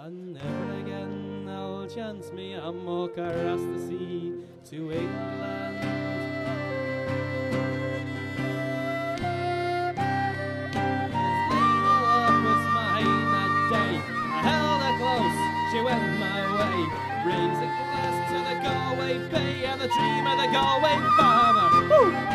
And never again I'll chance me and walk across the sea to England. She went my way, raise a glass to the Galway Bay and the dream of the Galway farmer. Woo!